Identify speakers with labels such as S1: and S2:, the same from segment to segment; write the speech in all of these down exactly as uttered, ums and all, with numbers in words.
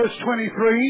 S1: Verse twenty-three.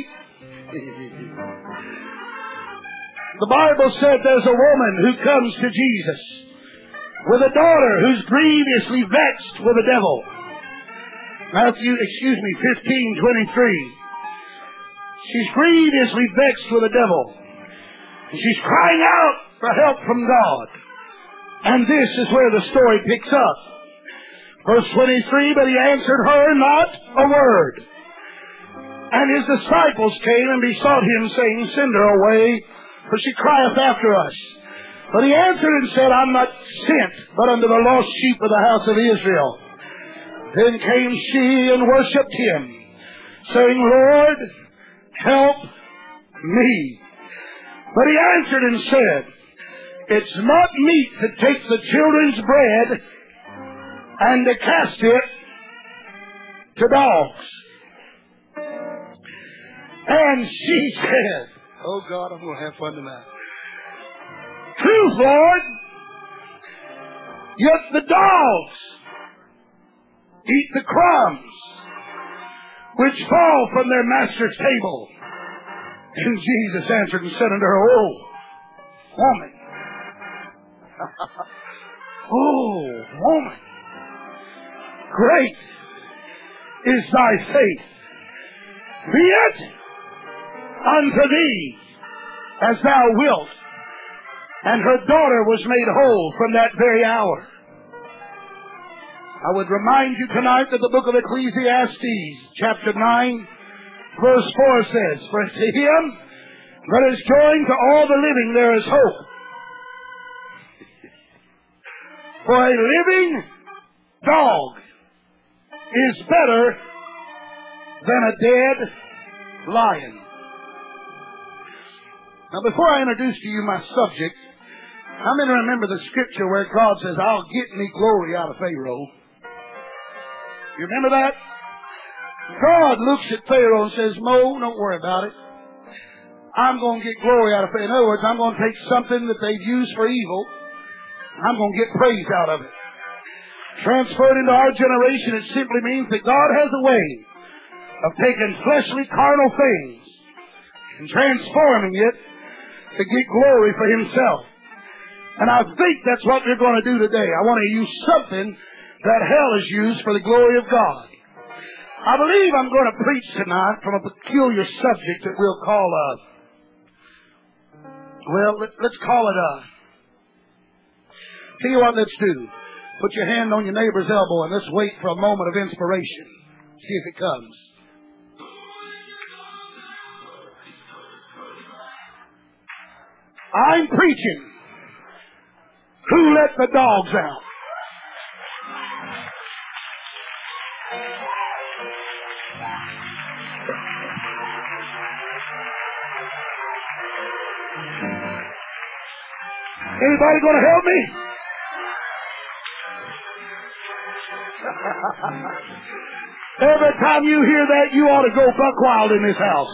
S1: The Bible said there's a woman who comes to Jesus with a daughter who's grievously vexed with the devil. Matthew, excuse me, fifteen twenty-three. She's grievously vexed with the devil. She's crying out for help from God. And this is where the story picks up. Verse twenty-three, but he answered her not a word. And his disciples came and besought him, saying, send her away, for she crieth after us. But he answered and said, I'm not sent, but unto the lost sheep of the house of Israel. Then came she and worshipped him, saying, Lord, help me. But he answered and said, it's not meet to take the children's bread and to cast it to dogs. And she said, oh God, I'm going to have fun tonight. Truth, Lord, yet the dogs eat the crumbs which fall from their master's table. And Jesus answered and said unto her, oh, woman, oh, woman, great is thy faith. Be it unto thee as thou wilt. And her daughter was made whole from that very hour. I would remind you tonight that the book of Ecclesiastes, chapter nine, verse four says, for to him that is joined to all the living there is hope. For a living dog is better than a dead lion. Now, before I introduce to you my subject, how many remember the scripture where God says, I'll get me glory out of Pharaoh? You remember that? God looks at Pharaoh and says, Mo, don't worry about it. I'm going to get glory out of Pharaoh. In other words, I'm going to take something that they've used for evil. I'm going to get praise out of it. Transferred into our generation, it simply means that God has a way of taking fleshly, carnal things and transforming it to get glory for himself. And I think that's what we're going to do today. I want to use something that hell is used for the glory of God. I believe I'm going to preach tonight from a peculiar subject that we'll call a, well, let, let's call it a, tell you what, let's do. Put your hand on your neighbor's elbow and let's wait for a moment of inspiration. See if it comes. I'm preaching. Who let the dogs out? Anybody going to help me? Every time you hear that, you ought to go buck wild in this house.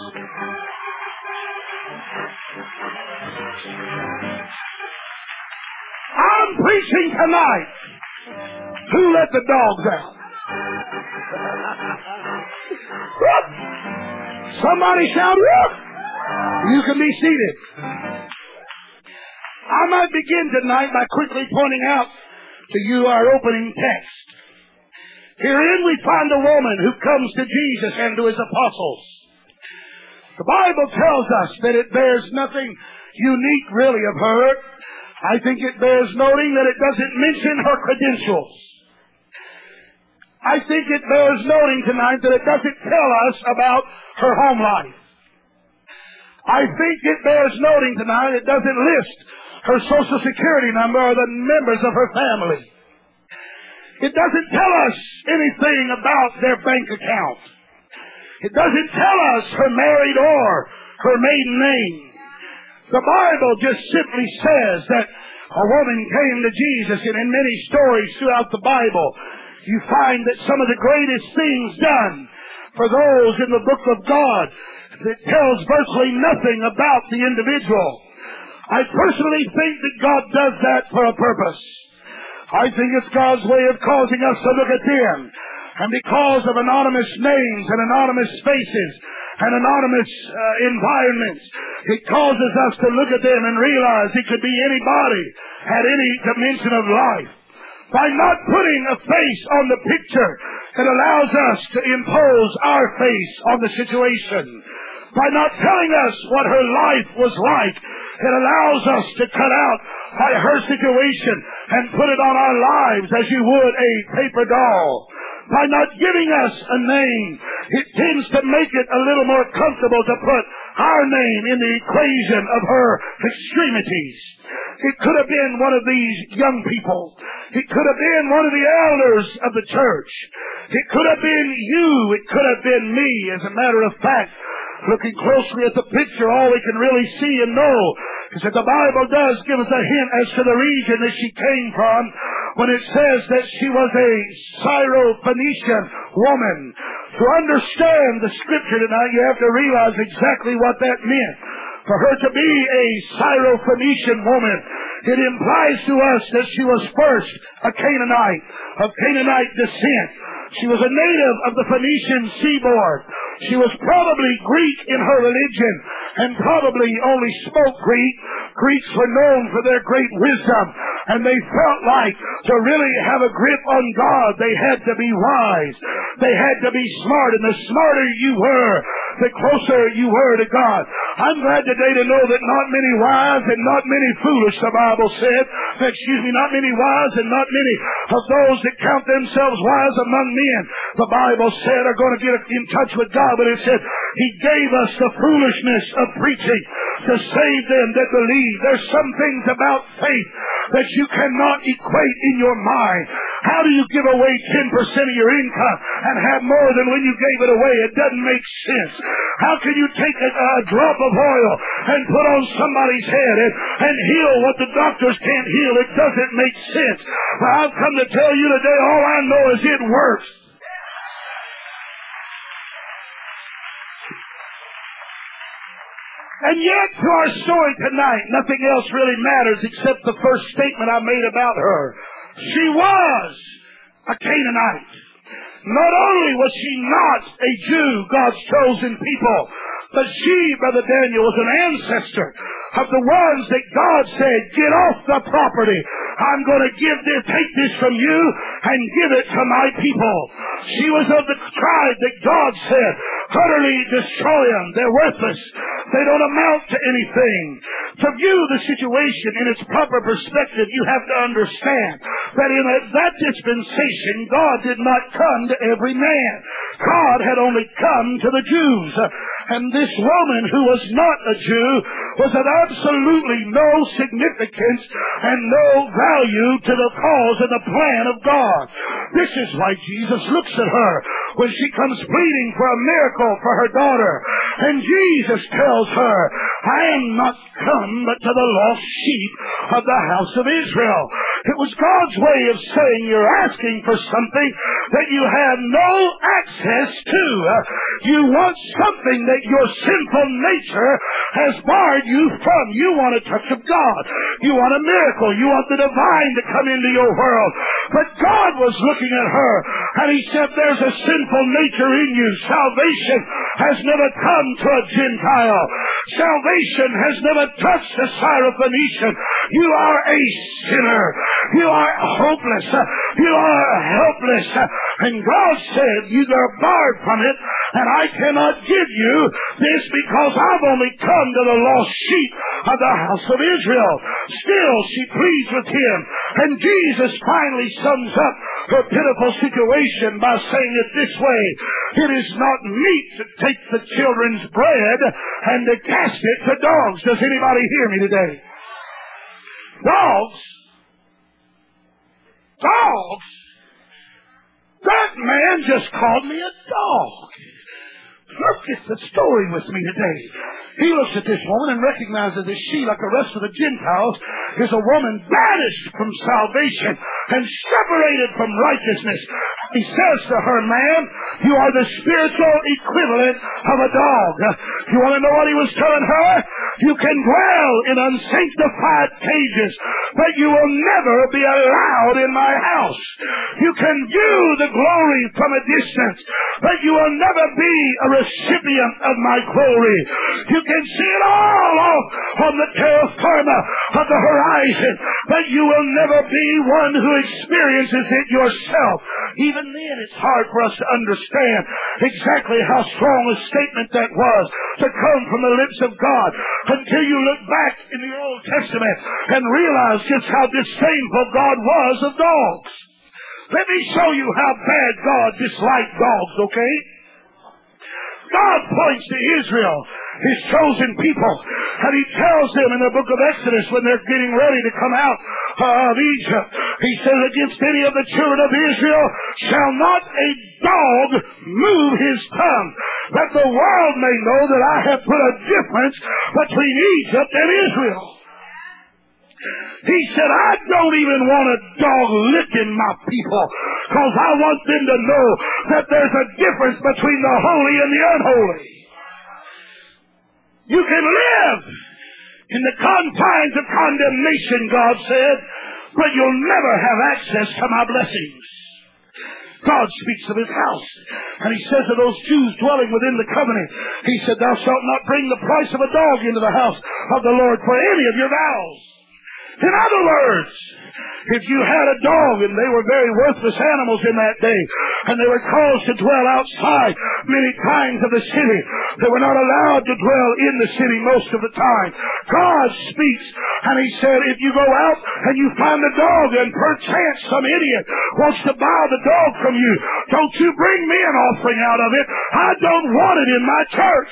S1: I'm preaching tonight. Who let the dogs out? Somebody shout, whoop! You can be seated. I might begin tonight by quickly pointing out to you our opening text. Herein we find a woman who comes to Jesus and to his apostles. The Bible tells us that it bears nothing unique really of her. I think it bears noting that it doesn't mention her credentials. I think it bears noting tonight that it doesn't tell us about her home life. I think it bears noting tonight it doesn't list her social security number or the members of her family. It doesn't tell us anything about their bank account. It doesn't tell us her married or her maiden name. The Bible just simply says that a woman came to Jesus, and in many stories throughout the Bible, you find that some of the greatest things done for those in the book of God that tells virtually nothing about the individual. I personally think that God does that for a purpose. I think it's God's way of causing us to look at them. And because of anonymous names and anonymous faces and anonymous uh, environments. It causes us to look at them and realize it could be anybody at any dimension of life. By not putting a face on the picture, it allows us to impose our face on the situation. By not telling us what her life was like, it allows us to cut out by her situation and put it on our lives as you would a paper doll. By not giving us a name, it tends to make it a little more comfortable to put our name in the equation of her extremities. It could have been one of these young people. It could have been one of the elders of the church. It could have been you. It could have been me. As a matter of fact, looking closely at the picture, all we can really see and know is that the Bible does give us a hint as to the region that she came from when it says that she was a Syrophoenician woman. To understand the scripture tonight, you have to realize exactly what that meant. For her to be a Syrophoenician woman, it implies to us that she was first a Canaanite, of Canaanite descent. She was a native of the Phoenician seaboard. She was probably Greek in her religion and probably only spoke Greek. Greeks were known for their great wisdom, and they felt like to really have a grip on God, they had to be wise. They had to be smart, and the smarter you were, the closer you were to God. I'm glad today to know that not many wise and not many foolish, the Bible said. Excuse me, not many wise and not many of those that count themselves wise among men, the Bible said, are going to get in touch with God. But it said, He gave us the foolishness of preaching to save them that believe. There's some things about faith that you cannot equate in your mind. How do you give away ten percent of your income and have more than when you gave it away? It doesn't make sense. How can you take a, a drop of oil and put on somebody's head and, and heal what the doctors can't heal? It doesn't make sense. But I've come to tell you today, all I know is it works. And yet, to our story tonight, nothing else really matters except the first statement I made about her. She was a Canaanite. Not only was she not a Jew, God's chosen people, but she, Brother Daniel, was an ancestor of the ones that God said, get off the property. I'm going to give this, take this from you and give it to my people. She was of the tribe that God said, utterly destroy them. They're worthless. They don't amount to anything. To view the situation in its proper perspective, you have to understand that in a, that dispensation, God did not come to every man. God had only come to the Jews. And this woman who was not a Jew was of absolutely no significance and no value to the cause and the plan of God. This is why Jesus looks at her when she comes pleading for a miracle for her daughter. And Jesus tells her, I am not come but to the lost sheep of the house of Israel. It was God's way of saying you're asking for something that you have no access to. You want something that your sinful nature has barred you from. You want a touch of God. You want a miracle. You want the divine to come into your world. But God was looking at her and He said, there's a sinful nature in you. Salvation has never come to a Gentile. Salvation has never touched a Syrophoenician. You are a sinner. You are hopeless. You are helpless. And God said, you are barred from it, and I cannot give you this because I've only come to the lost sheep of the house of Israel. Still, she pleads with Him. And Jesus finally sums up her pitiful situation by saying it this way, it is not meet to take the children's bread and to cast it to dogs. Does anybody hear me today? Dogs? Dogs? That man just called me a dog. Look at the story with me today. He looks at this woman and recognizes that she, like the rest of the Gentiles, is a woman banished from salvation and separated from righteousness. He says to her, ma'am, you are the spiritual equivalent of a dog. You want to know what he was telling her? You can dwell in unsanctified cages, but you will never be allowed in my house. You can view the glory from a distance, but you will never be a recipient of my glory. You can see it all off on the terra firma of the horizon, but you will never be one who experiences it yourself. Even then, it's hard for us to understand exactly how strong a statement that was to come from the lips of God until you look back in the Old Testament and realize just how disdainful God was of dogs. Let me show you how bad God disliked dogs, okay? God points to Israel, His chosen people, and He tells them in the book of Exodus when they're getting ready to come out of Egypt, He says, against any of the children of Israel shall not a dog move his tongue, that the world may know that I have put a difference between Egypt and Israel. He said, I don't even want a dog licking my people, because I want them to know that there's a difference between the holy and the unholy. You can live in the confines of condemnation, God said, but you'll never have access to my blessings. God speaks of His house, and He says to those Jews dwelling within the covenant, He said, thou shalt not bring the price of a dog into the house of the Lord for any of your vows. In other words, if you had a dog, and they were very worthless animals in that day, and they were caused to dwell outside many times of the city, they were not allowed to dwell in the city most of the time. God speaks, and He said, if you go out and you find a dog, and perchance some idiot wants to buy the dog from you, don't you bring me an offering out of it. I don't want it in my church.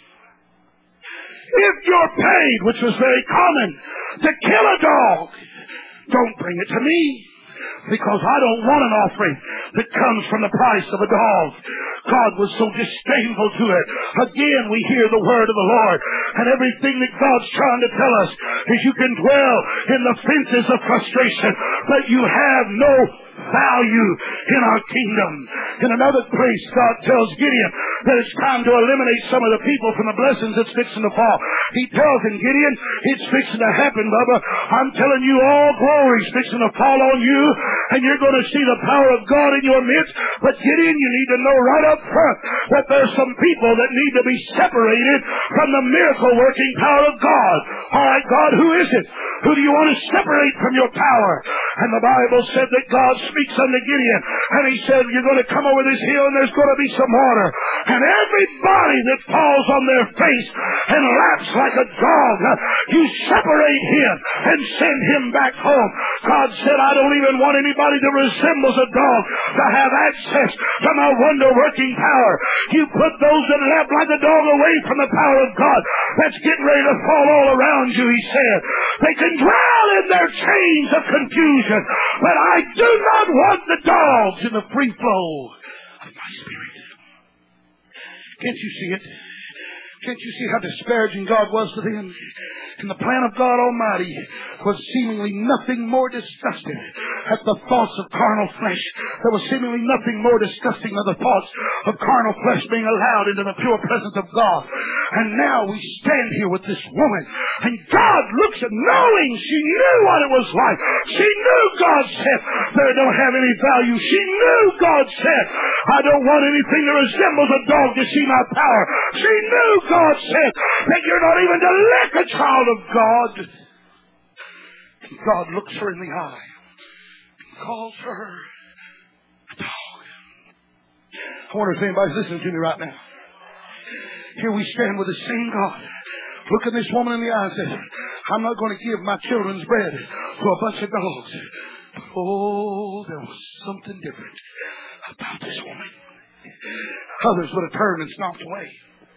S1: If you're paid, which was very common, to kill a dog, don't bring it to me, because I don't want an offering that comes from the price of a dog. God was so disdainful to it. Again, we hear the word of the Lord, and everything that God's trying to tell us is you can dwell in the fences of frustration, but you have no value in our kingdom. In another place, God tells Gideon that it's time to eliminate some of the people from the blessings that's fixing to fall. He tells him, Gideon, it's fixing to happen, Bubba. I'm telling you, all glory's fixing to fall on you, and you're going to see the power of God in your midst. But Gideon, you need to know right up front that there's some people that need to be separated from the miracle-working power of God. All right, God, who is it? Who do you want to separate from your power? And the Bible said that God speaks unto Gideon, and He said, you're going to come over this hill, and there's going to be some water. And everybody that falls on their face and laps like a dog, you separate him and send him back home. God said, I don't even want anybody that resembles a dog to have access to my wonder-working power. You put those that lap like a dog away from the power of God that's getting ready to fall all around you, He said. They can dwell in their chains of confusion, but I do not want the dogs in the free flow of my spirit. Can't you see it? Can't you see how disparaging God was to them? And the plan of God Almighty was seemingly nothing more disgusting at the thoughts of carnal flesh. There was seemingly nothing more disgusting than the thoughts of carnal flesh being allowed into the pure presence of God. And now we stand here with this woman, and God looks at, knowing she knew what it was like. She knew God said, they don't have any value. She knew God said, I don't want anything that resembles a dog to see my power. She knew God said that you're not even to lick a child of God. And God looks her in the eye and calls her a dog. I wonder if anybody's listening to me right now. Here we stand with the same God, looking this woman in the eye and says, I'm not going to give my children's bread to a bunch of dogs. Oh, there was something different about this woman. Others would have turned and stomped away.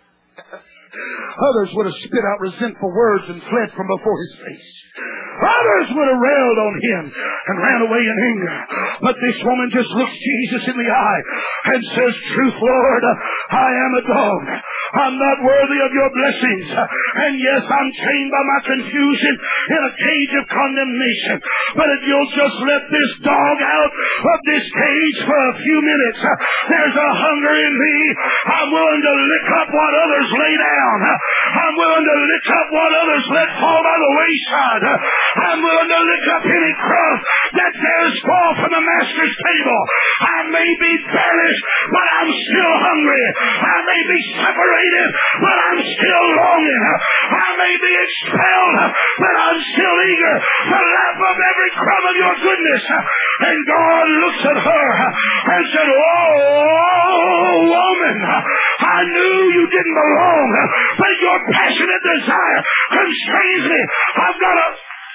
S1: Others would have spit out resentful words and fled from before His face. Others would have railed on Him and ran away in anger. But this woman just looks Jesus in the eye and says, truth, Lord, I am a dog. I'm not worthy of your blessings. And yes, I'm chained by my confusion in a cage of condemnation. But if you'll just let this dog out of this cage for a few minutes, there's a hunger in me. I'm willing to lick up what others lay down. I'm I'm willing to lick up what others let fall by the wayside. I'm willing to lick up any crumb that dares fall from the master's table. I may be banished, but I'm still hungry. I may be separated, but I'm still longing. I may be expelled, but I'm still eager to lap up every crumb of your goodness. And God looks at her and said, oh, woman, I knew you didn't belong, but your passionate desire constrains me. I've got to,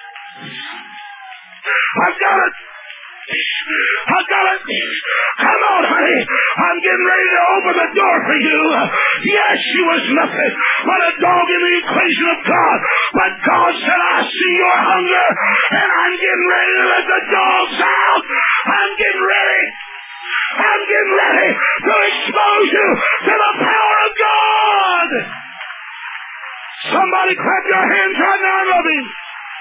S1: I've got to, I've got to, come on, honey. I'm getting ready to open the door for you. Yes, she was nothing but a dog in the equation of God. But God said, I see your hunger, and I'm getting ready to let the dogs out. I'm getting ready. I'm getting ready to expose you to the power of God. Somebody clap your hands right now and love him.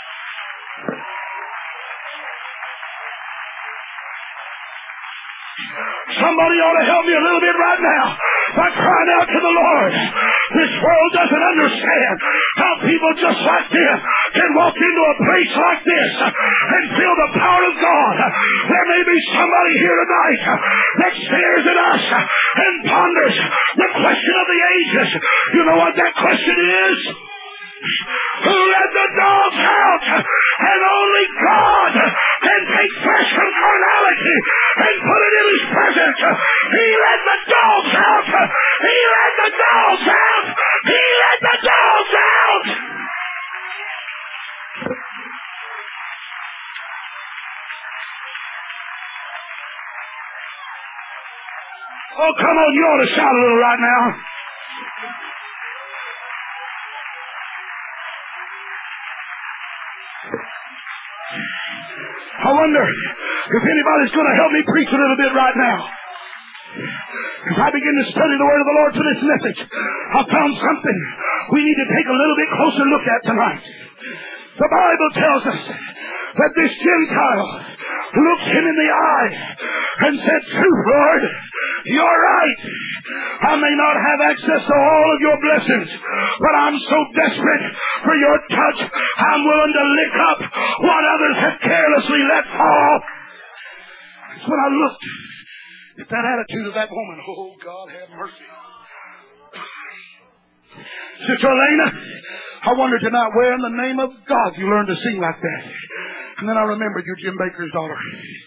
S1: Somebody ought to help me a little bit right now by crying out to the Lord. This world doesn't understand how people just like this can walk into a place like this and feel the power of God. There may be somebody here tonight that stares at us and ponders the question of the ages. You know what that question is? Who let the dogs out? And only God can take flesh from carnality and put it in his presence. He let the dogs out. He let the dogs out. He let the dogs out. Oh, come on, you ought to shout a little right now. I wonder if anybody's going to help me preach a little bit right now. As I begin to study the word of the Lord for this message, I found something we need to take a little bit closer look at tonight. The Bible tells us that this Gentile looked him in the eye and said, "Truth, Lord, you're right. I may not have access to all of your blessings, but I'm so desperate for your touch, I'm willing to lick up what others have carelessly let fall." That's when I looked at that attitude of that woman. Oh, God have mercy. Sister Elena, I wonder tonight where in the name of God you learned to sing like that. And then I remembered you're Jim Baker's daughter.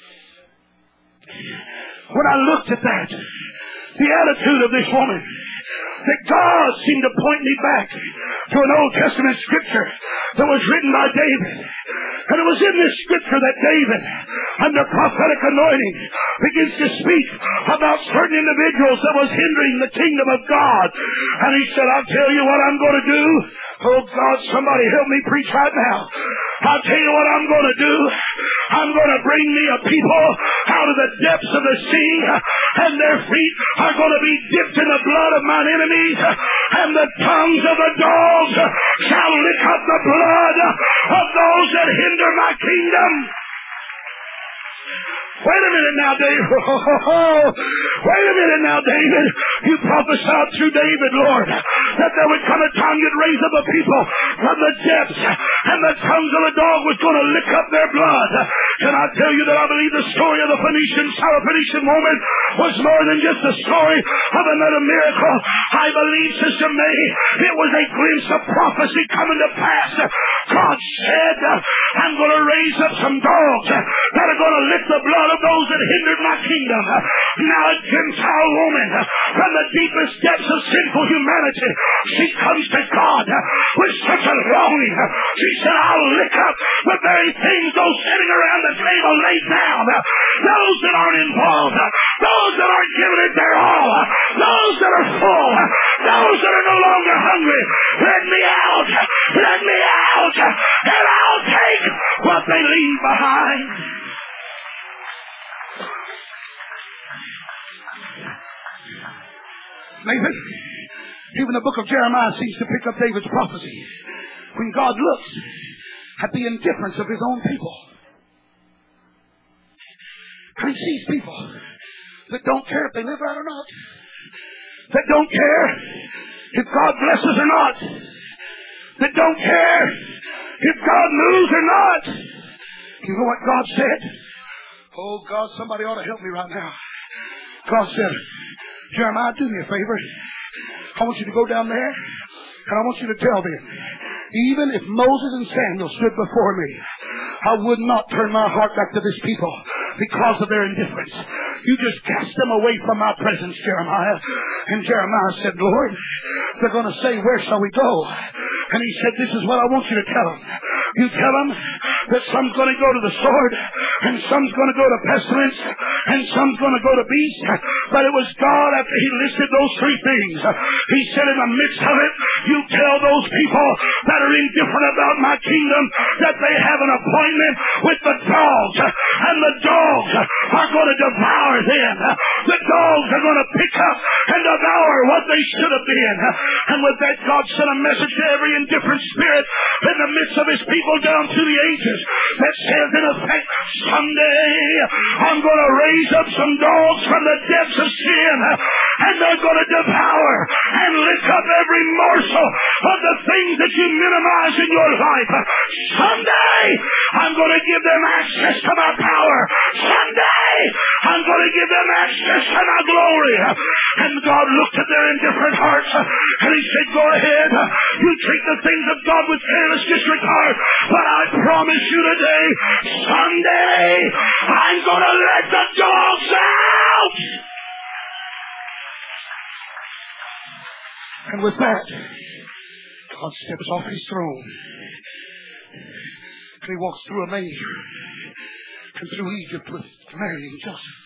S1: When I looked at that, the attitude of this woman, that God seemed to point me back to an Old Testament scripture that was written by David. And it was in this scripture that David, under prophetic anointing, begins to speak about certain individuals that was hindering the kingdom of God. And he said, I'll tell you what I'm going to do. Oh God, somebody help me preach right now. I'll tell you what I'm going to do. I'm going to bring me a people out of the depths of the sea, and their feet are going to be dipped in the blood of mine enemies, and the tongues of the dogs shall lick up the blood of those that hinder my kingdom. Wait a minute now, David. Wait a minute now, David. You prophesied through David, Lord, that there would come a time you'd raise up a people from the depths, and the tongues of the dog was going to lick up their blood. Can I tell you that I believe the story of the Phoenician, Syrophoenician woman was more than just a story of another miracle. I believe, Sister May, it was a glimpse of prophecy coming to pass. God said, I'm going to raise up some dogs that are going to lick the blood of those that hindered my kingdom. Now a Gentile woman from the deepest depths of sinful humanity, she comes to God with such a longing. She said, I'll lick up the very things those sitting around the table lay down. Those that aren't involved, those that aren't giving it their all, those that are full, those that are no longer hungry. Let me out, let me out, and I'll take what they leave behind. Nathan, even the book of Jeremiah seems to pick up David's prophecy when God looks at the indifference of his own people. And he sees people that don't care if they live right or not, that don't care if God blesses or not. that don't care if God moves or not. You know what God said? Oh, God, somebody ought to help me right now. God said, Jeremiah, do me a favor. I want you to go down there, and I want you to tell them, even if Moses and Samuel stood before me, I would not turn my heart back to this people because of their indifference. You just cast them away from my presence, Jeremiah. And Jeremiah said, Lord, they're going to say, where shall we go? And he said, this is what I want you to tell them. You tell them that some's going to go to the sword, and some's going to go to pestilence, and some's going to go to beast. But it was God, after he listed those three things, he said in the midst of it, you tell those people that are indifferent about my kingdom that they have an appointment with the dogs, and the dogs are going to devour them. The dogs are going to pick up and devour what they should have been. And with that, God sent a message to every indifferent spirit in the midst of his people down through the ages that says in effect, someday I'm going to raise up some dogs from the depths of sin, and they're going to devour and lick up every morsel of the things that you minimize in your life. Someday I'm going to give them access to my power. Someday I'm going to give them access to my glory. And God looked at their indifferent hearts, and he said, go ahead, you treat the things of God with careless disregard, but I promise you today, someday I'm going to let the dogs out. And with that, God steps off his throne, and he walks through a manger, and through Egypt with Mary and Joseph.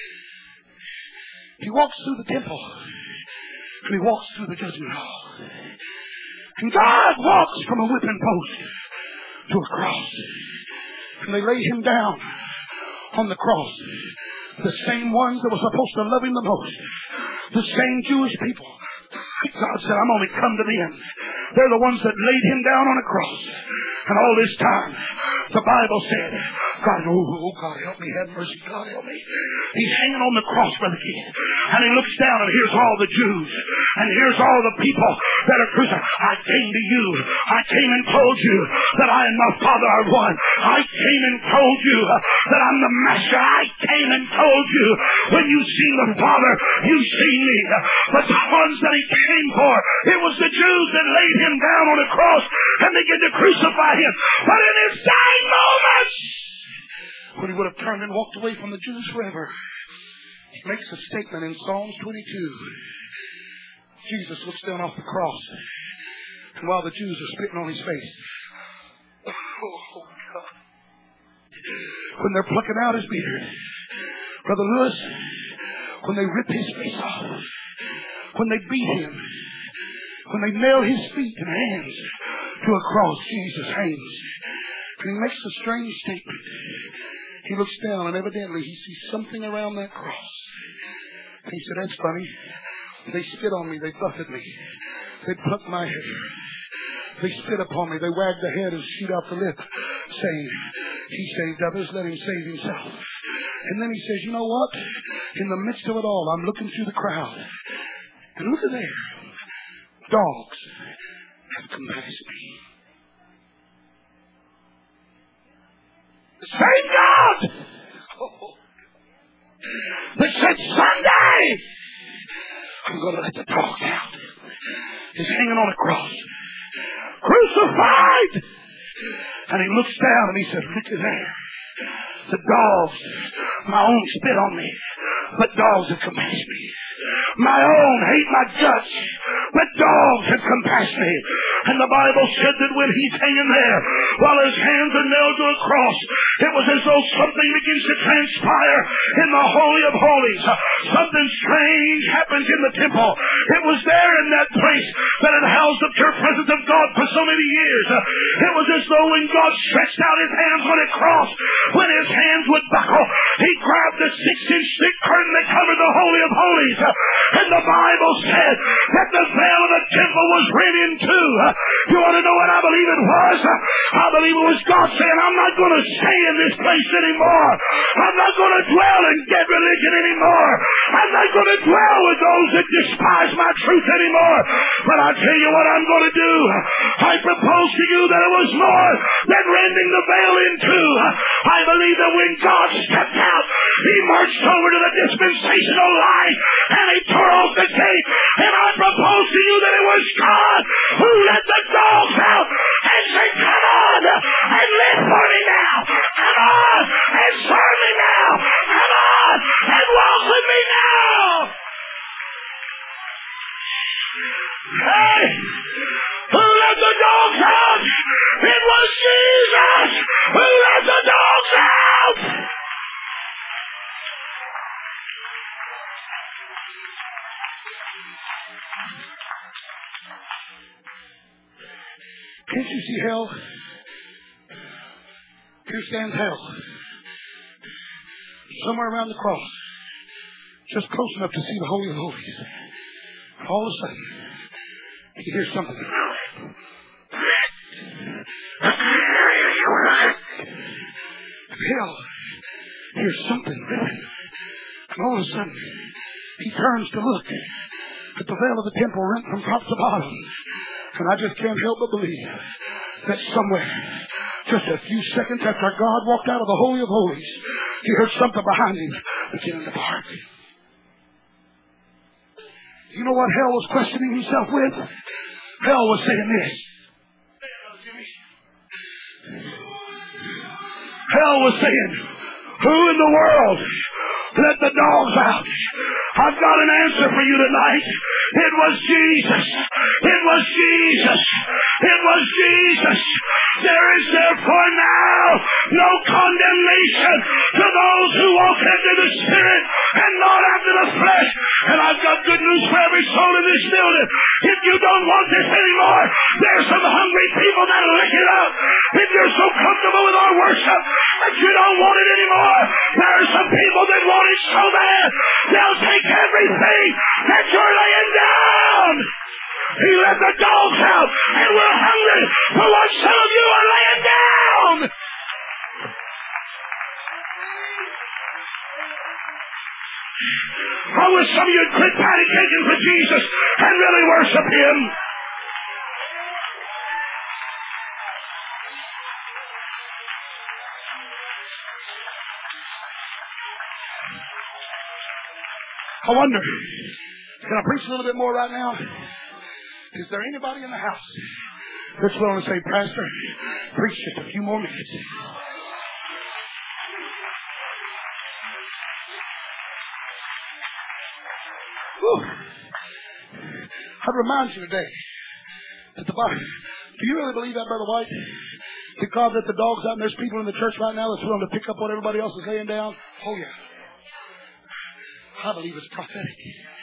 S1: He walks through the temple, and he walks through the judgment hall. And God walks from a whipping post to a cross, and they lay him down on the cross. The same ones that were supposed to love him the most, the same Jewish people. God said, I'm only come to them. They're the ones that laid him down on a cross. And all this time, the Bible said, God, oh, oh, God, help me, have mercy, God, help me. He's hanging on the cross, Brother Kid. And he looks down, and here's all the Jews. And here's all the people that are crucified. I came to you. I came and told you that I and my Father are one. I came and told you that I'm the Master. I came and told you when you see the Father, you see me. But the ones that he came for, it was the Jews that laid him down on a cross and began to crucify him. But in his dying moments, when he would have turned and walked away from the Jews forever, he makes a statement in Psalms twenty-two. Jesus looks down off the cross, and while the Jews are spitting on his face, oh God, when they're plucking out his beard, Brother Lewis, when they rip his face off, when they beat him, when they nail his feet and hands to a cross, Jesus hangs, and he makes a strange statement. He looks down, and evidently he sees something around that cross. And he said, that's funny. They spit on me. They buffeted me. They plucked my hair. They spit upon me. They wagged the head and shoot out the lip, saying, he saved others, let him save himself. And then he says, you know what? In the midst of it all, I'm looking through the crowd. And look at there. Dogs have compassed me. The same God oh, that said someday I'm going to let the dogs out is hanging on a cross, crucified. And he looks down and he says, look at there. The dogs, my own spit on me, but dogs have compassed me. My own hate my guts, but dogs have compassed me. And the Bible said that when he's hanging there, while his hands are nailed to a cross, it was as though something begins to transpire in the Holy of Holies. Something strange happens in the temple. It was there in that place that had housed the pure presence of God for so many years. It was as though when God stretched out his hands on a cross, when his hands would buckle, he grabbed the six-inch thick curtain that covered the Holy of Holies. And the Bible said that the veil of the temple was rent in two. You want to know what I believe it was? I believe it was God saying, I'm not going to stay in this place anymore. I'm not going to dwell in dead religion anymore. I'm not going to dwell with those that despise my truth anymore. But I tell you what I'm going to do? I propose to you that it was more than rending the veil in two. I believe that when God stepped out, He marched over to the dispensational light and He tore off the gate. And I propose to you that it was God who let the dogs out and said, come on and live for me now. Come on and serve me now. Come on and walk with me now. Hey, who let the dogs out? It was Jesus who let the dogs out. Can't you see hell? Here stands hell. Somewhere around the cross. Just close enough to see the Holy of Holies. All of a sudden, you hear something. Hell hears something ripping. And all of a sudden, he turns to look at the veil of the temple rent from top to bottom. And I just can't help but believe that somewhere, just a few seconds after God walked out of the Holy of Holies, he heard something behind him beginning to bark. You know what hell was questioning himself with? Hell was saying this. Hell was saying, who in the world let the dogs out? I've got an answer for you tonight. It was Jesus. It was Jesus. It was Jesus. There is therefore now no condemnation to those who walk after the Spirit and not after the flesh. And I've got good news for every soul in this building. If you don't want this anymore, there's some hungry people that'll lick it up. If you're so comfortable with our worship that you don't want it anymore, there are some people that want it so bad they'll take everything that you're laying down. He let the dogs out, and we're hungry for what some of you are laying down. I wish some of you would quit patty caking for Jesus and really worship Him. I wonder, can I preach a little bit more right now? Is there anybody in the house that's willing to say, Pastor, preach just a few more minutes? Whew. I'd remind you today that the Bible, do you really believe that, Brother White? That God let the dogs out and there's people in the church right now that's willing to pick up what everybody else is laying down? Oh, yeah. I believe it's prophetic.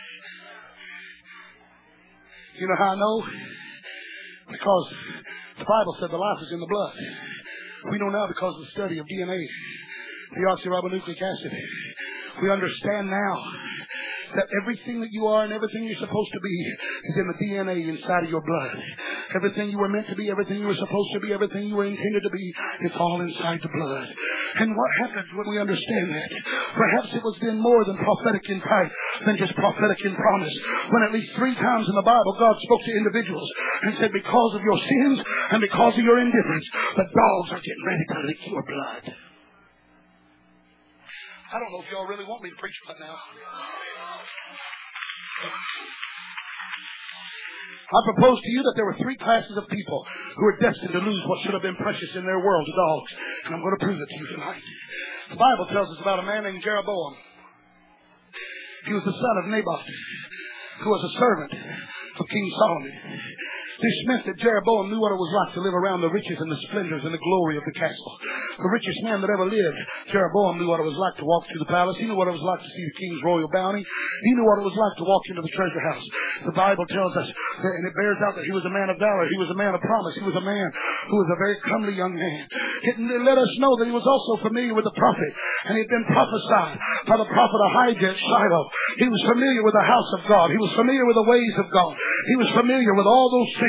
S1: You know how I know? Because the Bible said the life is in the blood. We know now because of the study of D N A, deoxyribonucleic acid. We understand now that everything that you are and everything you're supposed to be is in the D N A inside of your blood. Everything you were meant to be, everything you were supposed to be, everything you were intended to be, it's all inside the blood. And what happens when we understand that? Perhaps it was then more than prophetic in type, than just prophetic in promise. When at least three times in the Bible, God spoke to individuals and said, because of your sins and because of your indifference, the dogs are getting ready to lick your blood. I don't know if y'all really want me to preach right now. I propose to you that there were three classes of people who were destined to lose what should have been precious in their world, the dogs. And I'm going to prove it to you tonight. The Bible tells us about a man named Jeroboam. He was the son of Naboth, who was a servant of King Solomon. This meant that Jeroboam knew what it was like to live around the riches and the splendors and the glory of the castle. The richest man that ever lived, Jeroboam knew what it was like to walk through the palace. He knew what it was like to see the king's royal bounty. He knew what it was like to walk into the treasure house. The Bible tells us, that, and it bears out that he was a man of valor. He was a man of promise. He was a man who was a very comely young man. It let us know that he was also familiar with the prophet, and he had been prophesied by the prophet Ahijah at Shiloh. He was familiar with the house of God. He was familiar with the ways of God. He was familiar with all those things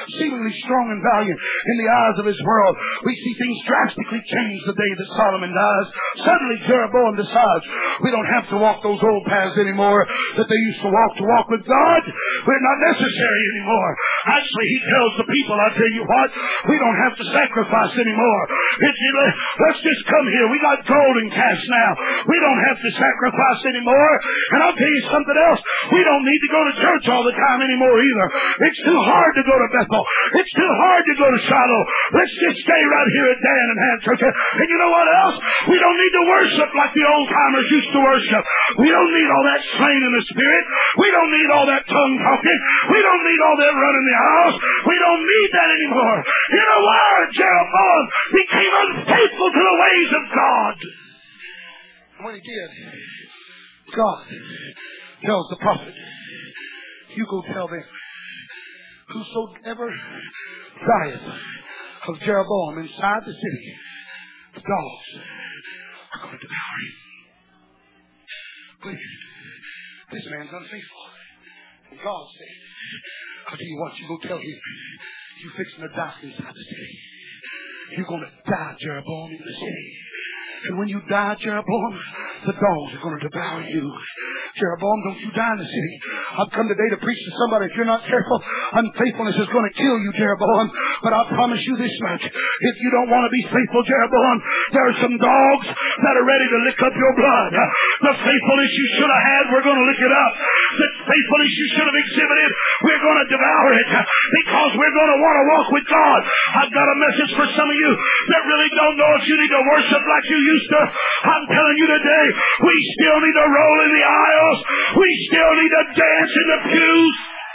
S1: seemingly strong and valiant in the eyes of his world. We see things drastically change the day that Solomon dies. Suddenly Jeroboam decides we don't have to walk those old paths anymore that they used to walk to walk with God. We're not necessary anymore. Actually, he tells the people, I tell you what, we don't have to sacrifice anymore. It's, let's just come here. We got golden calves now. We don't have to sacrifice anymore. And I'll tell you something else. We don't need to go to church all the time anymore either. It's too hard to go to Bethel. It's too hard to go to Shiloh. Let's just stay right here at Dan and have church. And you know what else? We don't need to worship like the old timers used to worship. We don't need all that slain in the spirit. We don't need all that tongue talking. We don't need all that running the aisles. We don't need that anymore. In a word, Jeroboam became unfaithful to the ways of God. When he did, God tells the prophet, you go tell them, whosoever dieth of Jeroboam inside the city, the dogs are going to devour him. Wait, this man's unfaithful. And God said, I'll tell you what, you go tell him, you fixing to die inside the city. You're going to die, Jeroboam, in the city. And when you die, Jeroboam, the dogs are going to devour you. Jeroboam, don't you die in the city. I've come today to preach to somebody. If you're not careful, unfaithfulness is going to kill you, Jeroboam. But I promise you this much. If you don't want to be faithful, Jeroboam, there are some dogs that are ready to lick up your blood. The faithfulness you should have had, we're going to lick it up. The faithfulness you should have exhibited, we're going to devour it. Because we're going to want to walk with God. I've got a message for some of you that really don't know if you need to worship like you used to. I'm telling you today, we still need to roll in the aisles. We still need to dance in the pews.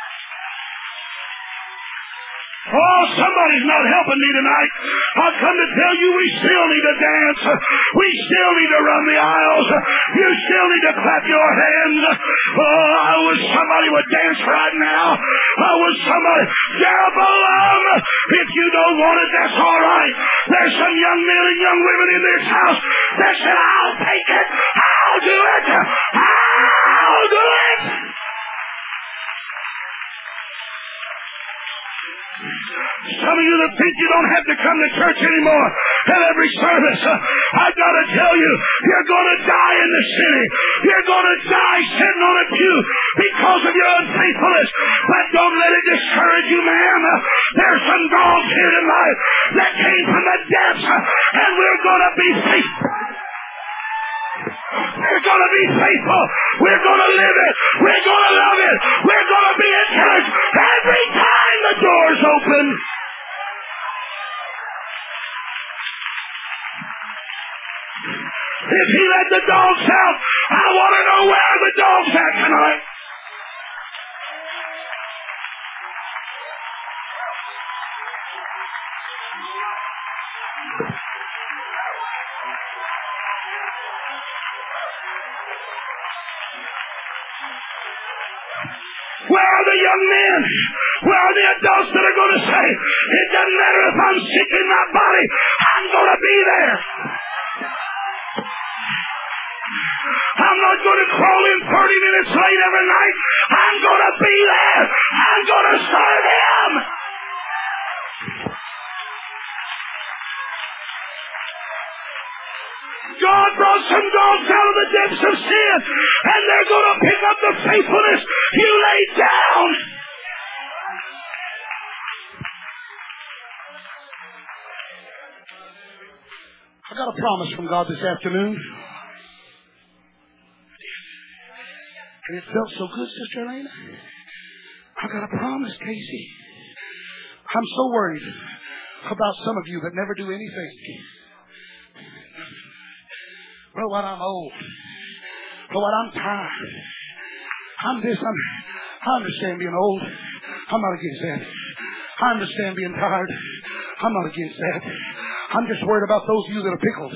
S1: Oh, somebody's not helping me tonight. I've come to tell you we still need to dance. We still need to run the aisles. You still need to clap your hands. Oh, I wish somebody would dance right now. I wish somebody. Jeroboam, if you don't want it, that's all right. There's some young men and young women in this house that said, I'll take it. I'll do it. I'll do it. Some of you that think you don't have to come to church anymore at every service, uh, I've got to tell you, you're going to die in the city. You're going to die sitting on a pew because of your unfaithfulness. But don't let it discourage you, man. Uh, there's some dogs here tonight that came from the depths, uh, and we're going to be faithful. We're going to be faithful. We're going to live it. We're going to love it. We're going to be at church every time the doors open. If he let the dogs out, I want to know where the dogs at tonight. Where are the young men? Where are the adults that are going to say, it doesn't matter if I'm sick in my body, I'm going to be there. I'm not going to crawl in thirty minutes late every night. I'm going to be there. I'm going to serve him. God brought some dogs out of the depths of sin, and they're going to pick up the faithfulness you laid down. I got a promise from God this afternoon. And it felt so good, Sister Elena. I got a promise, Casey. I'm so worried about some of you that never do anything. Well, what I'm old. Well, what I'm tired. I'm this. I'm, I understand being old. I'm not against that. I understand being tired. I'm not against that. I'm just worried about those of you that are pickled.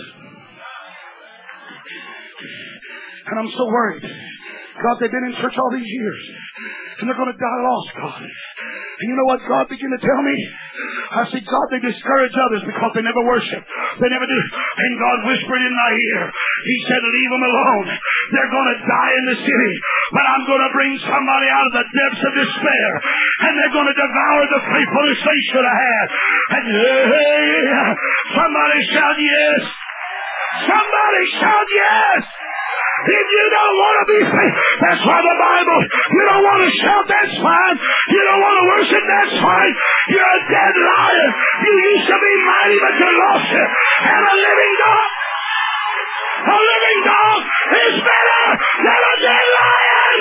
S1: And I'm so worried. God, they've been in church all these years, and they're going to die lost, God. And you know what God began to tell me? I said, God, they discourage others because they never worship. They never do. And God whispered in my ear. He said, leave them alone. They're going to die in the city. but I'm going to bring somebody out of the depths of despair, and they're going to devour the faithfulness they should have had. And hey, somebody shout yes. Somebody shout yes. If you don't want to be faithful, that's why the Bible, you don't want to shout, that's fine. You don't want to worship, that's fine. You're a dead lion. You used to be mighty, but you lost it. And a living dog, a living dog is better than a dead lion.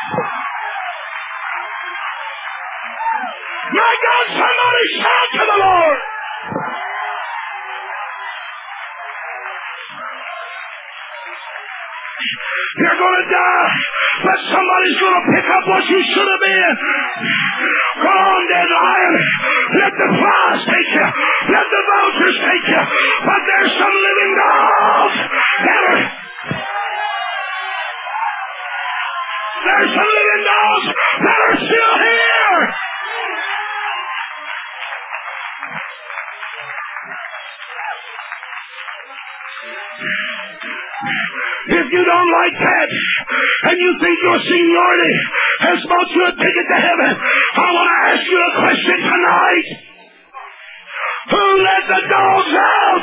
S1: My God, somebody shout to the Lord. You're going to die, but somebody's going to pick up what you should have been. Go on, dead lion. Let the flies take you. Let the vultures take you. But there's some living dogs that are... There's some living dogs that are still here. If you don't like that, and you think your seniority has bought you a ticket to heaven, I want to ask you a question tonight. Who let the dogs out?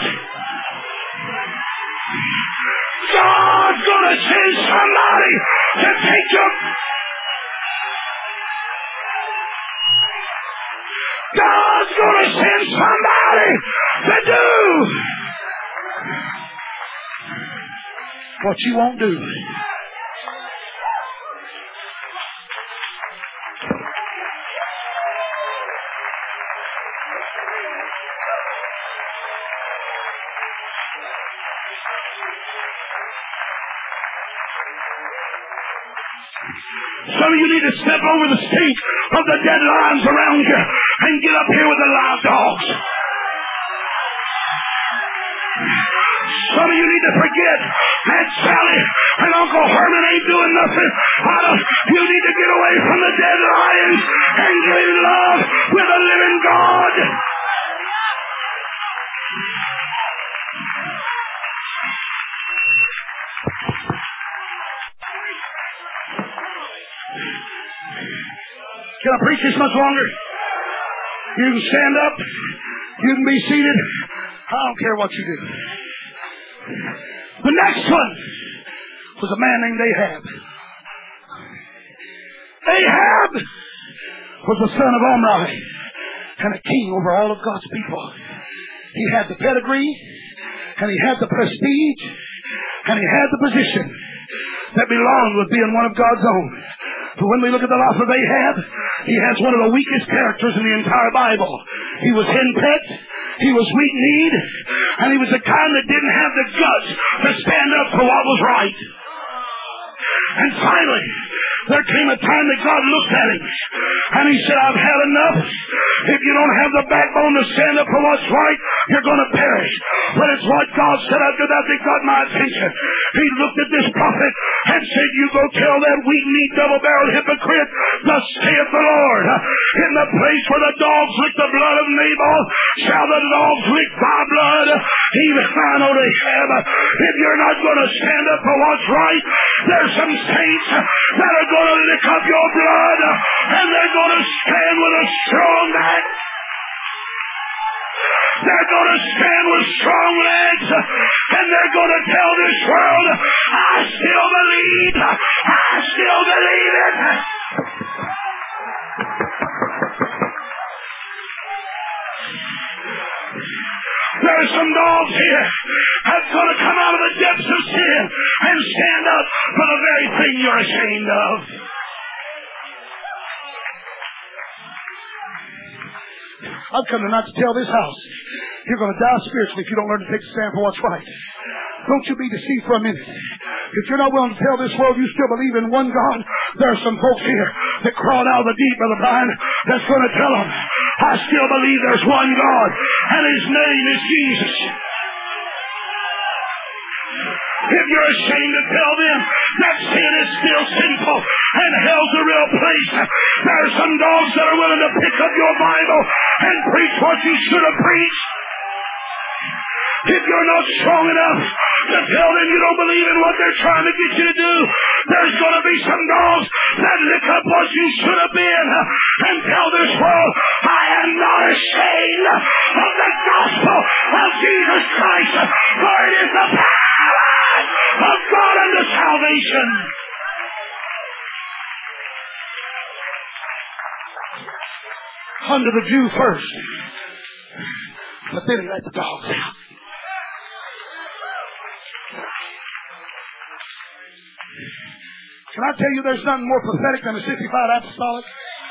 S1: God's going to send somebody to take you. God's going to send somebody to do what you won't do. Some of you need to step over the stink of the dead lions around you and get up here with the live dogs. Some of you need to forget Aunt Sally and Uncle Herman ain't doing nothing. You need to get away from the dead lions and get in love with a living God. Can I preach this much longer? You can stand up. You can be seated. I don't care what you do. The next one was a man named Ahab. Ahab was the son of Omri and a king over all of God's people. He had the pedigree, and he had the prestige, and he had the position that belonged with being one of God's own. But when we look at the life of Ahab, he has one of the weakest characters in the entire Bible. He was henpecked, he was weak-kneed, and he was the kind that didn't have the guts to stand up for what was right. And finally, there came a time that God looked at him, and he said, I've had enough. If you don't have the backbone to stand up for what's right, you're going to perish. But it's what God said after that that got my attention. He looked at this prophet and said, you go tell that weak-kneed, double-barreled hypocrite, thus saith the Lord, in the place where the dogs lick the blood of Nabal, shall the dogs lick thy blood. Even I know they have. If you're not going to stand up for what's right, there's some saints that are going to lick up your blood, and they're going to stand with a strong back. They're going to stand with strong legs, and they're going to tell this world, I still believe, I still believe it. There's some dogs here that's going to come out of the depths of sin and stand up for the very thing you're ashamed of. I've come tonight to tell this house, you're going to die spiritually if you don't learn to take a stand for what's right. Don't you be deceived for a minute. If you're not willing to tell this world you still believe in one God, there are some folks here that crawled out of the deep, Brother Brian, that's going to tell them, I still believe there's one God, and His name is Jesus. If you're ashamed to tell them that sin is still sinful and hell's a real place, there are some dogs that are willing to pick up your Bible and preach what you should have preached. If you're not strong enough to tell them you don't believe in what they're trying to get you to do, there's going to be some dogs that lick up what you should have been and tell this world, I am not ashamed of the gospel of Jesus Christ, for it is the power of God unto salvation. Unto the Jew first, but then he let the dogs out. Can I tell you there's nothing more pathetic than a sixty-five apostolic?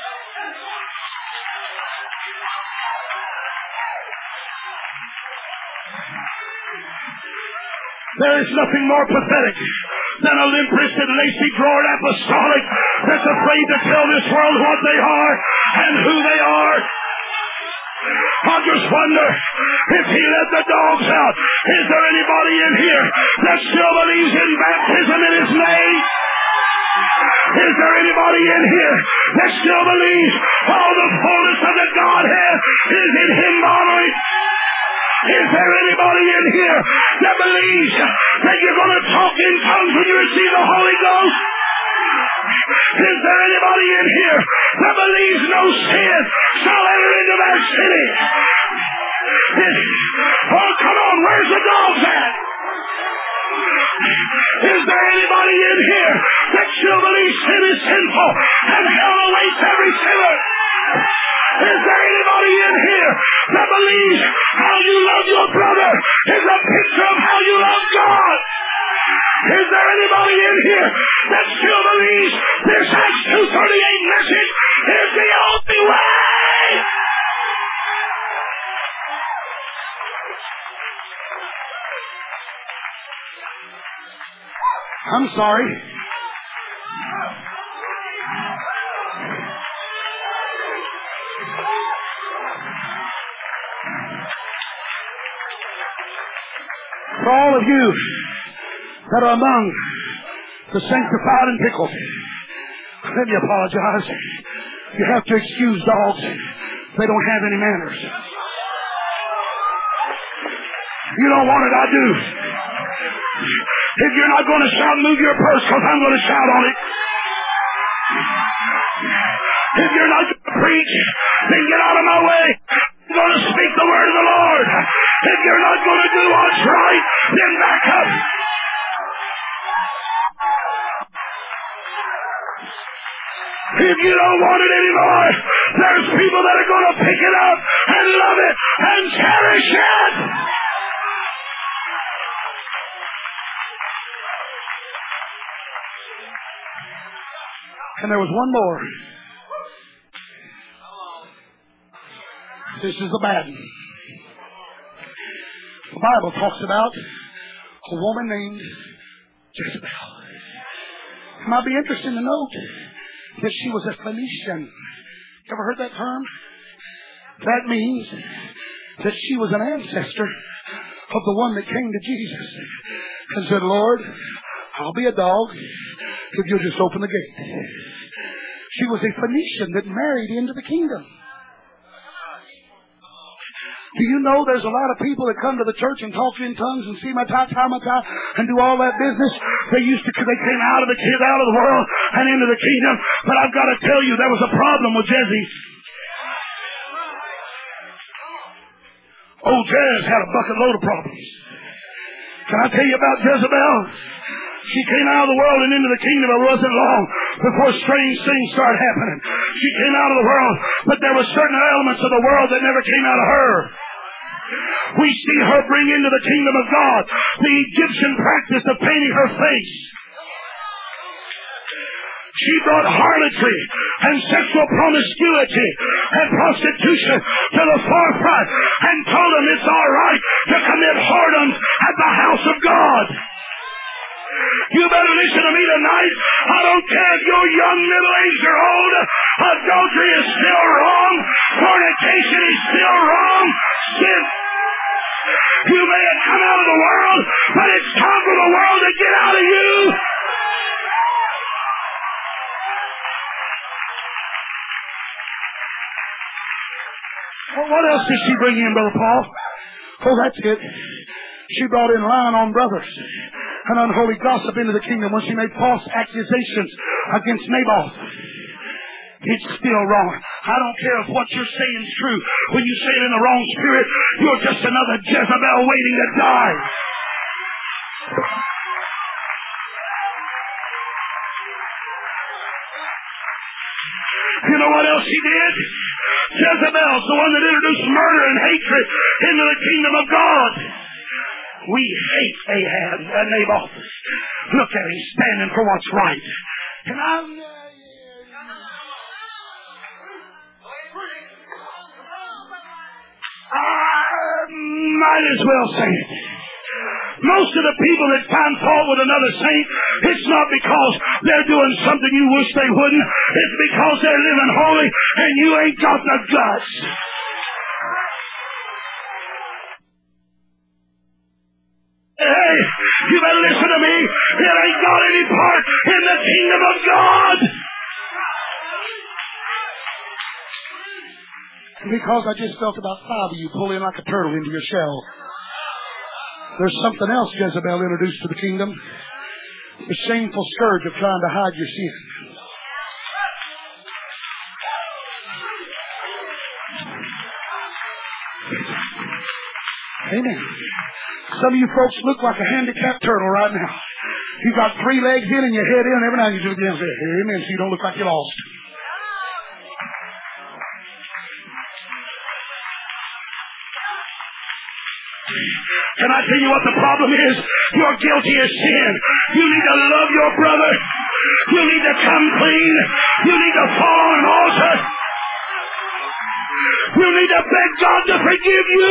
S1: There is nothing more pathetic than a limp-wristed, lacy-drawered apostolic that's afraid to tell this world what they are and who they are. I just wonder if he let the dogs out. Is there anybody in here that still believes in baptism in his name? Is there anybody in here that still believes all the fullness of the Godhead is in him bodily? Is there anybody in here that believes that you're going to talk in tongues when you receive the Holy Ghost? Is there anybody in here that believes no sin shall enter into that city? Oh, come on, where's the dogs at? Is there anybody in here that still believes sin is sinful and hell awaits every sinner? Is there anybody in here that believes how you love your brother is a picture of how you love God? Is there anybody in here that still believes this Acts two thirty-eight message is the only way? I'm sorry. For all of you that are among the sanctified and pickled, let me apologize. You have to excuse dogs. They don't have any manners. You don't want it, I do. If you're not going to shout, move your purse, because I'm going to shout on it. If you're not going to preach, then get out of my way. I'm going to speak the word of the Lord. If you're not going to do what's right, then back up. If you don't want it anymore, there's people that are going to pick it up and love it and cherish it. And there was one more. This is the bad one. The Bible talks about a woman named Jezebel. It might be interesting to note that she was a Phoenician. You ever heard that term? That means that she was an ancestor of the one that came to Jesus and said, Lord, I'll be a dog if you'll just open the gate. She was a Phoenician that married into the kingdom. Do you know there's a lot of people that come to the church and talk in tongues and see my ta ta my ta and do all that business? They used to, they came out of the kid, out of the world and into the kingdom. But I've got to tell you, there was a problem with Jezebel. Old Jez had a bucket load of problems. Can I tell you about Jezebel? She came out of the world and into the kingdom. It wasn't long before strange things started happening. She came out of the world, but there were certain elements of the world that never came out of her. We see her bring into the kingdom of God the Egyptian practice of painting her face. She brought harlotry and sexual promiscuity and prostitution to the forefront and told them it's all right to commit whoredoms at the house of God. You better listen to me tonight. I don't care if you're young, middle-aged, or old. Adultery is still wrong. Fornication is still wrong. Sin. You may have come out of the world, but it's time for the world to get out of you. Well, what else did she bring in, Brother Paul? Oh, that's it. She brought in lying on brothers and unholy gossip into the kingdom when she made false accusations against Naboth. It's still wrong. I don't care if what you're saying is true. When you say it in the wrong spirit, you're just another Jezebel waiting to die. You know what else she did? Jezebel's the one that introduced murder and hatred into the kingdom of God. We hate Ahab and Naboth. Look at him standing for what's right. And I'm... I might as well say it. Most of the people that find fault with another saint, it's not because they're doing something you wish they wouldn't. It's because they're living holy and you ain't got the guts. Hey, you better listen to me. It ain't got any part in the kingdom of God. Because I just felt about five of you pull in like a turtle into your shell. There's something else Jezebel introduced to the kingdom. The shameful scourge of trying to hide your sin. Amen. Some of you folks look like a handicapped turtle right now. You got three legs in and your head in, and every now and then you do it again. Say, amen, so you don't look like you're lost. Can I tell you what the problem is? You're guilty of sin. You need to love your brother. You need to come clean. You need to fall on an altar. You need to beg God to forgive you.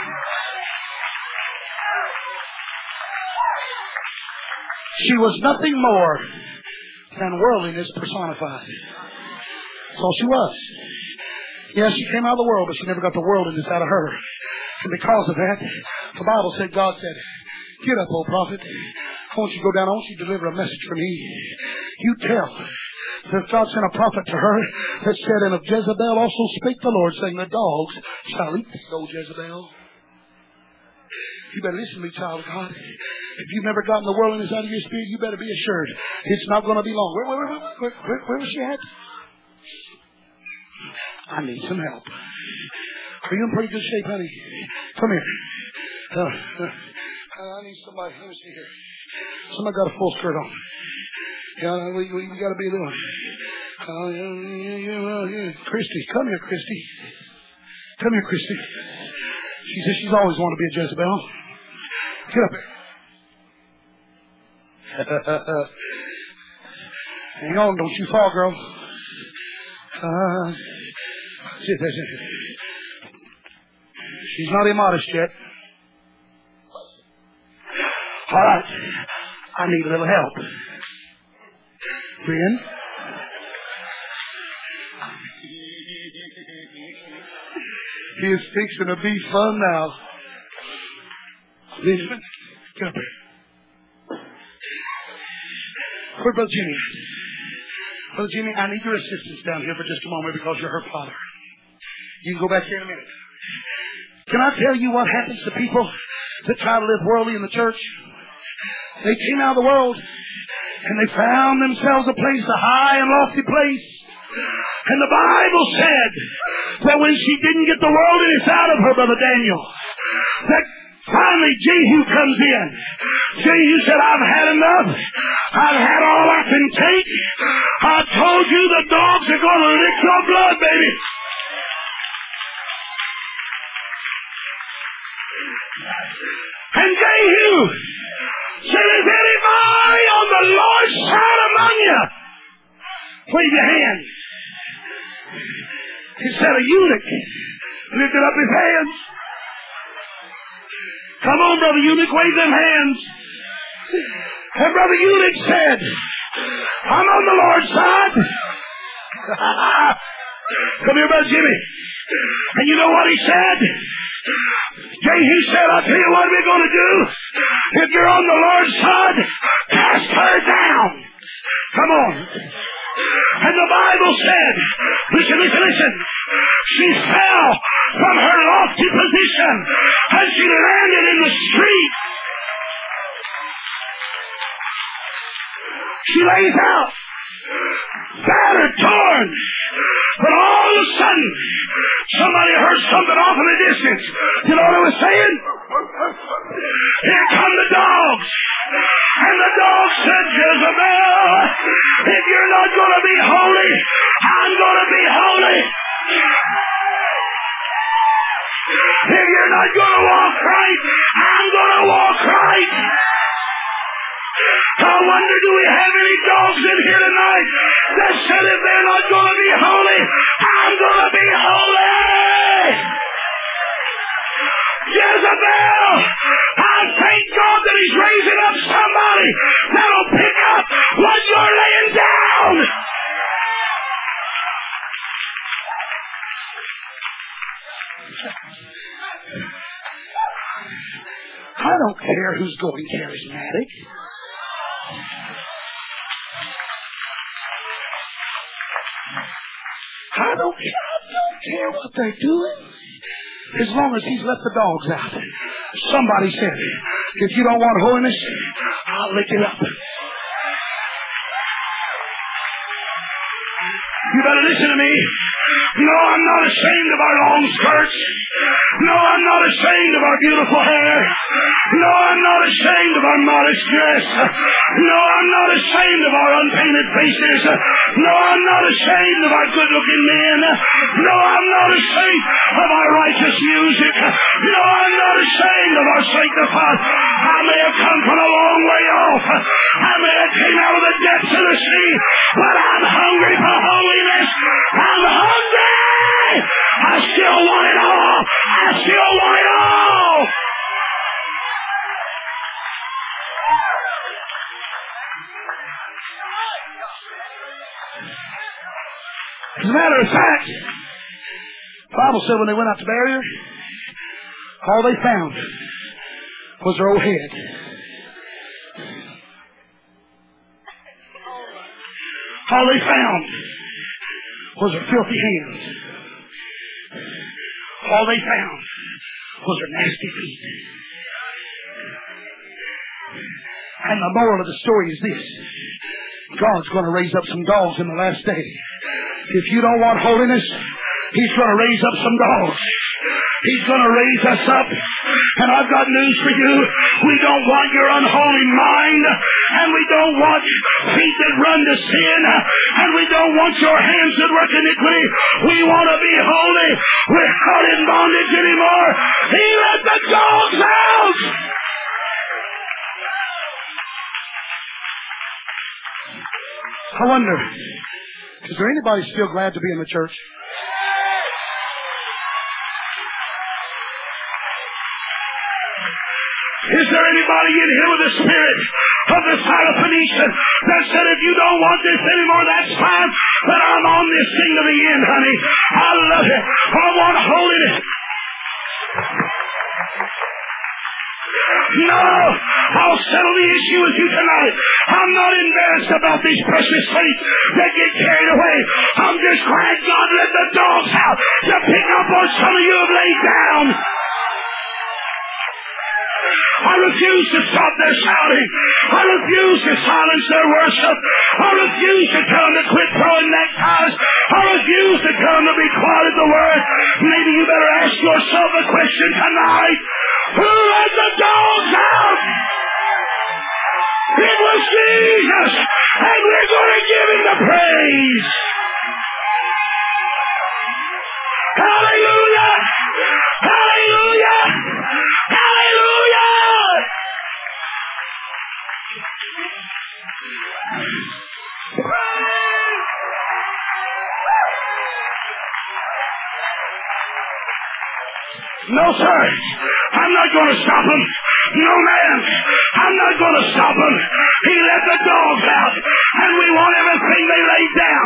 S1: She was nothing more than worldliness personified. That's all she was. Yes, she came out of the world, but she never got the worldliness out of her. And because of that, the Bible said, God said, get up, O prophet. I want you to go down. I want you to deliver a message for me. You tell that God sent a prophet to her that said, and of Jezebel also spake the Lord, saying, the dogs shall eat thee, O Jezebel. You better listen to me, child of God. If you've never gotten the worldliness out of your spirit, you better be assured it's not going to be long. Where, where, where, where, where, where was she at? I need some help. Are you in pretty good shape, honey? Come here. Uh, uh, I need somebody. Let me see here. Somebody got a full skirt on. Yeah, we, we, we got to be a little. Uh, yeah, yeah, yeah, yeah. Christy, come here, Christy. Come here, Christy. She says she's always wanted to be a Jezebel. Get up here. Hang on, don't you fall, girl. Uh, sit there, sit there. She's not immodest yet. All right. I need a little help. Friend? He is fixing to be fun now. Benjamin, get up here. Where's Brother Jimmy? Brother Jimmy, I need your assistance down here for just a moment because you're her father. You can go back here in a minute. Can I tell you what happens to people that try to live worldly in the church? They came out of the world and they found themselves a place, a high and lofty place. And the Bible said that when she didn't get the worldliness out of her, Brother Daniel, that finally Jehu comes in. Jehu said, I've had enough. I've had all I can take. I told you the dogs are going to lick your blood, baby. And Jehu said, is anybody on the Lord's side among you? Wave your hand. He said, a eunuch lifted up his hands. Come on, Brother Eunuch, wave them hands. And Brother Eunuch said, I'm on the Lord's side. Come here, Brother Jimmy. And you know what he said? Jehu said, I'll tell you what we're going to do. If you're on the Lord's side, cast her down. Come on. And the Bible said, listen, listen, listen. She fell from her lofty position and she landed in the street. lays out, battered, torn. But all of a sudden, somebody heard something off in the distance. You know what I was saying? Here come the dogs. And the dog said, Jezebel, if you're not going to be holy, I'm going to be holy. If you're not going to walk right, I'm going to walk right. I wonder, do we have any dogs in here tonight that said if they're not going to be holy, I'm going to be holy? Jezebel, I thank God that He's raising up somebody that'll pick up what you're laying down. I don't care who's going charismatic. I don't care. I don't care what they're doing. As long as he's let the dogs out. Somebody said, if you don't want holiness, I'll lick it up. You better listen to me. No, I'm not ashamed of our long skirts. No, I'm not ashamed of our beautiful hair. No, I'm not ashamed of our modest dress. No, I'm not ashamed of our unpainted faces. No, I'm not ashamed of our good-looking men. No, I'm not ashamed of our righteous music. No, I'm not ashamed of our sanctified. I may have come from a long way off. I may have came out of the depths of the sea, but I'm hungry for holiness. I'm hungry. I still want it all. I still want it all. As a matter of fact, the Bible said when they went out to bury her, all they found was her old head. All they found was her filthy hands. All they found was her nasty feet. And the moral of the story is this. God's going to raise up some dogs in the last day. If you don't want holiness, He's going to raise up some dogs. He's going to raise us up. And I've got news for you. We don't want your unholy mind. And we don't want feet that run to sin. And we don't want your hands that work iniquity. We want to be holy. We're not in bondage anymore. He let the dogs out. I wonder, is there anybody still glad to be in the church? Is there anybody in here with the spirit of the Syrophoenician that said, if you don't want this anymore, that's fine, but I'm on this thing to the end, honey. I love it. I want holiness. No, I'll settle the issue with you tonight. I'm not embarrassed about these precious saints that get carried away. I'm just glad God let the dogs out to pick up what some of you have laid down. I refuse to stop their shouting. I refuse to silence their worship. I refuse to tell them to quit throwing neckties. I refuse to tell them to be quiet at the word. Maybe you better ask yourself a question tonight. Who let the dogs out? It was Jesus, and we're going to give Him the praise. Hallelujah! Hallelujah! Hallelujah! No, sir. I'm not going to stop him. No, ma'am. I'm not going to stop him. He let the dogs out, and we want everything they laid down.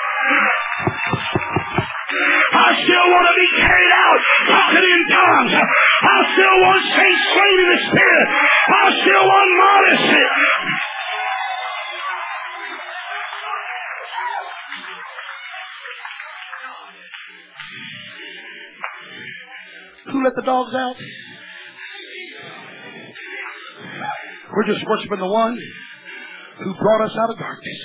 S1: I still want to be carried out talking in tongues. I still want saints slain in the Spirit. I still want modesty. Who let the dogs out? We're just worshiping the one who brought us out of darkness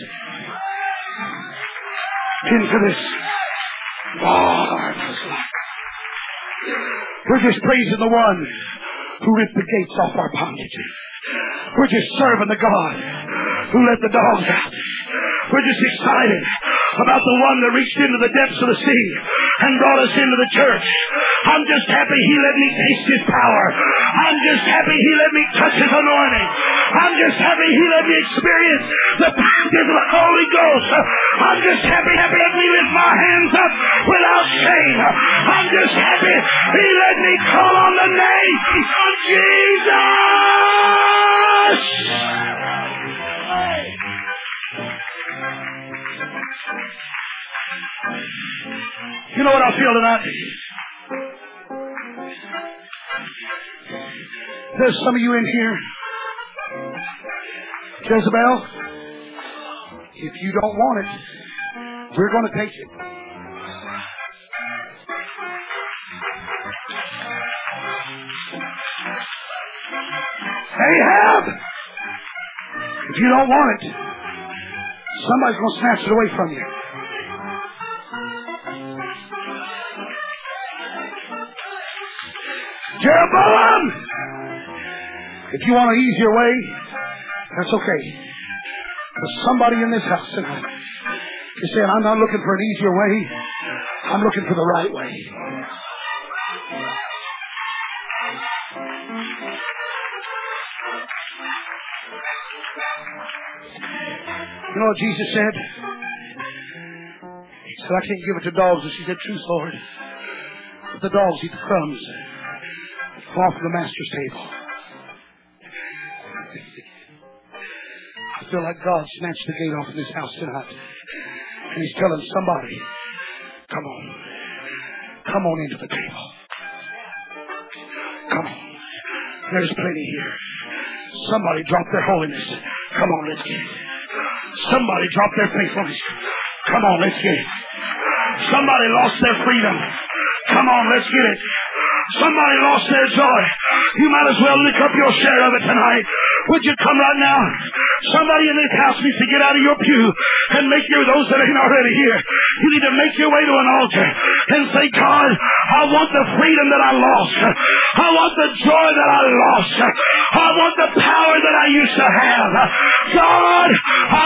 S1: into this marvelous light. We're just praising the one who ripped the gates off our bondage. We're just serving the God who let the dogs out. We're just excited about the one that reached into the depths of the sea and brought us into the church. I'm just happy He let me taste His power. I'm just happy He let me touch His anointing. I'm just happy He let me experience the baptism of the Holy Ghost. I'm just happy, happy let me lift my hands up without shame. I'm just happy He let me call on the name of Jesus. You know what I feel tonight? There's some of you in here, Jezebel, if you don't want it, we're going to take it. Ahab, if you don't want it, somebody's going to snatch it away from you. Jeroboam, if you want an easier way, that's okay. But somebody in this house tonight is saying, I'm not looking for an easier way. I'm looking for the right way. You know what Jesus said? He said, I can't give it to dogs. And she said, truth, Lord. But the dogs eat the crumbs off of the master's table. I feel like God snatched the gate off of this house tonight. And He's telling somebody, come on. Come on into the table. Come on. There's plenty here. Somebody dropped their holiness. Come on, let's get it. Somebody dropped their faithfulness. Come on, let's get it. Somebody lost their freedom. Come on, let's get it. Somebody lost their joy. You might as well lick up your share of it tonight. Would you come right now? Somebody in this house needs to get out of your pew and make your, those that ain't already here, you need to make your way to an altar and say, God, I want the freedom that I lost. I want the joy that I lost. I want the power that I used to have. God, I